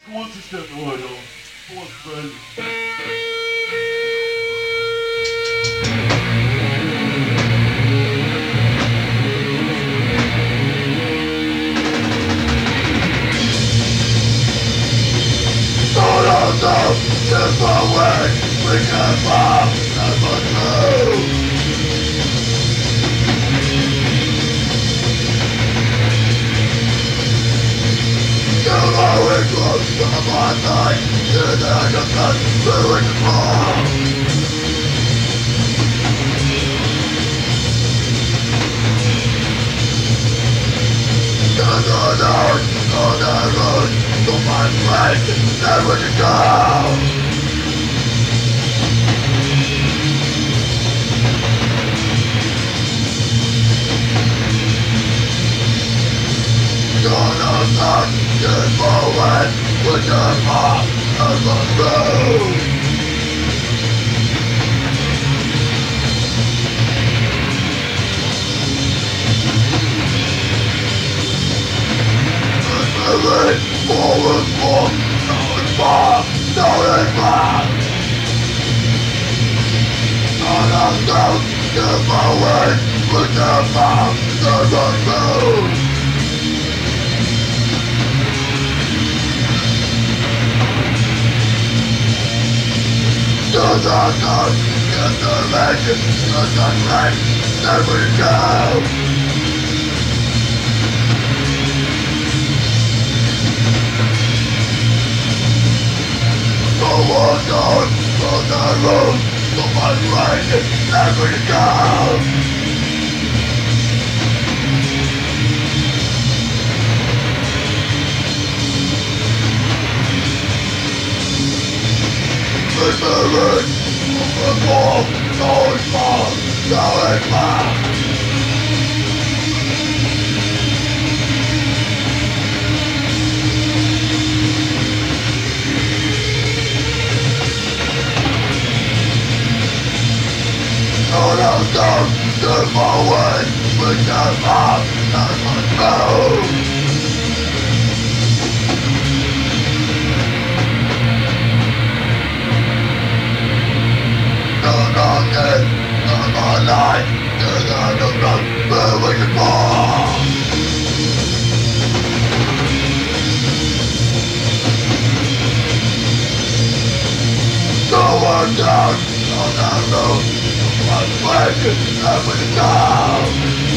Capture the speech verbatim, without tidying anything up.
What's the step right on? What's friend? All of them, just my way, we can fall, never true. You know it was from my night, in the end of that, ruin the fall. On the north, on the road, to my friend, never to go. Gonna start this moment with the heart of the road. Moving forward, forward, now it's far, now it's far. Gonna start this moment with the heart of the road. To the north, in the legend, to the right, never to go. To the north, to the road, to my right, never to go. Moving over the wall, now it's far, now it's far. No, no, no, turn forward, with the heart, and the move. Life, there's a new road, moving the ball. No one down on the road, one way, never to go.